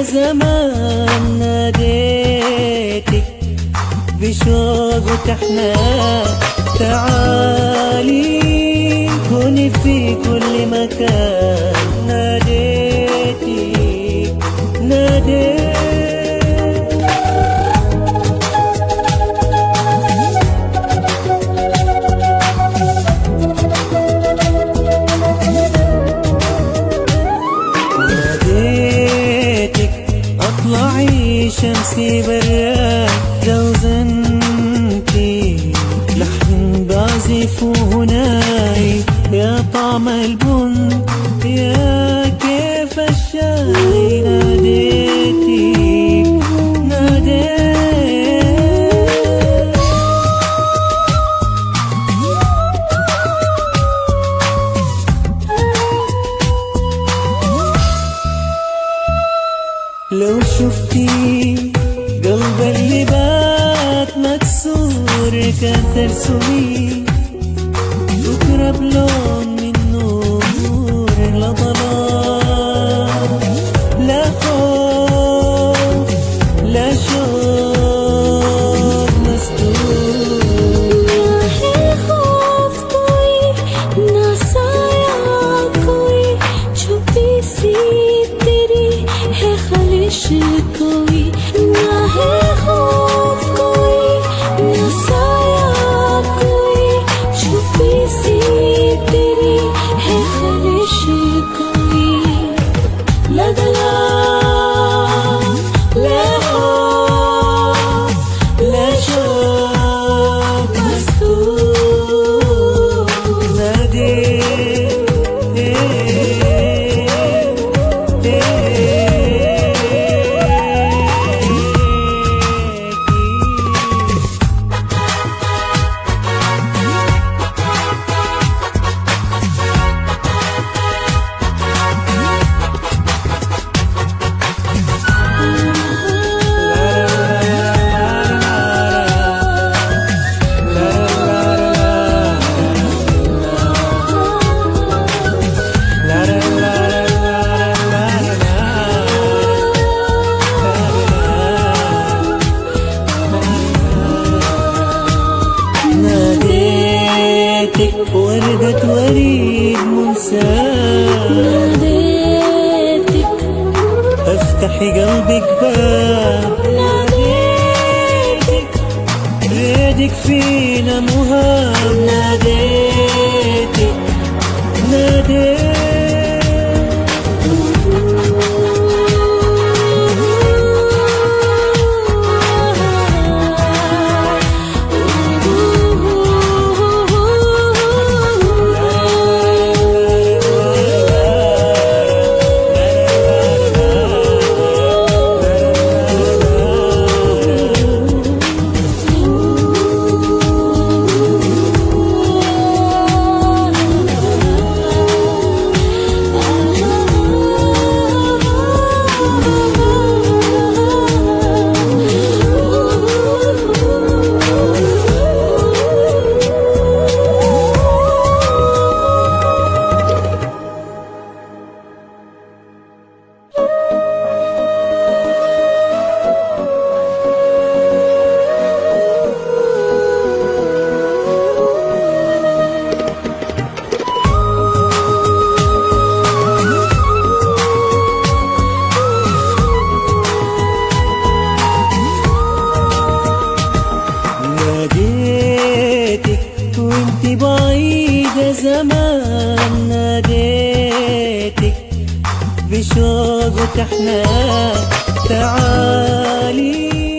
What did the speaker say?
زمان ناديتك بشوق وتحنان، تعالي كوني في كل مكان. ناديتك ناديتك اطلعي شمسي براد، لو زنتي لحن بعزف وهناي، يا طعم البن يا كيف الشاي. ناديتي لو شفتي قلب اللي بات مكسور، كان ترسمي بكرة بلون من نور، لا ضلال لا خوف لا شوق مسدود. नहीं खौफ कोई ना साया कोई, छुपी सी तेरी है ख्वाहिश कोई। ना है खौफ कोई ना साया कोई, छुपी सी तेरी है ख्वाहिश कोई। ला दलाल ला खौफ ला शौक मस्तूर। وردة وريد منساه، ناديتك افتحي قلبك باب. ناديتك ريدك فينا مهاب. ناديتك ناديتك وانتي بعيدة زمان. ناديتك بشوق وتحنان، تعالي